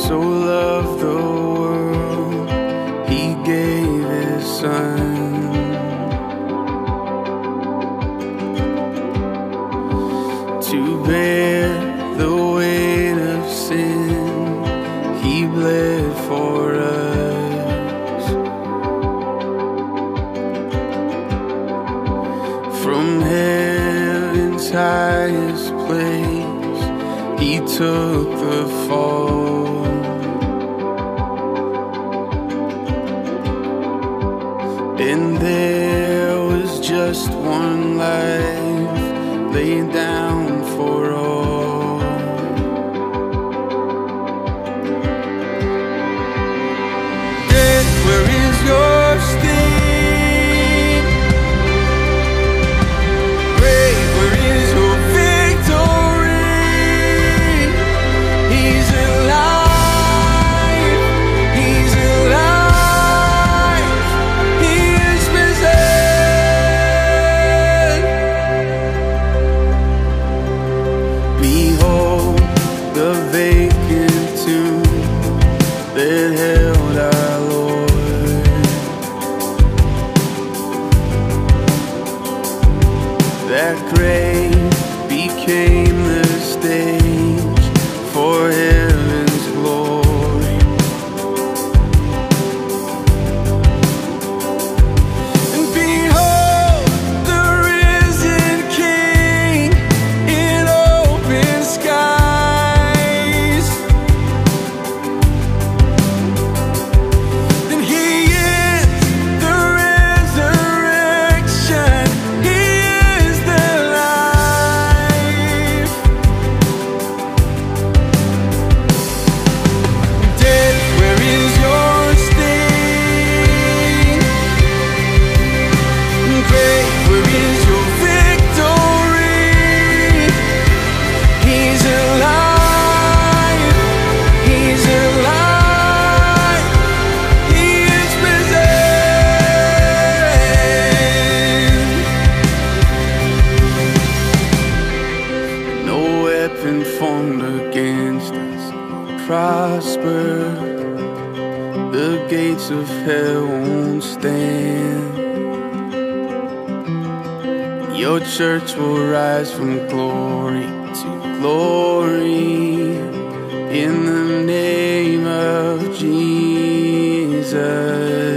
so loved the world, he gave his son, to bear the weight of sin. He bled for us. From heaven's highest place, he took the fall. And there was just one life laid down for all. Death, where is your sting? Grave, where is your victory? He's alive, he's alive, he is risen. Behold the vacant tomb that held our Lord. That grave became the stage for heaven's glory. And behold the risen King in open skies. Then he is the resurrection, he is the life. Death, where is your sting? Grave, where is your victory? He's alive, he's alive, he is risen. No weapon formed against us prosper. The gates of hell won't stand. Your church will rise from glory to glory in the name of Jesus.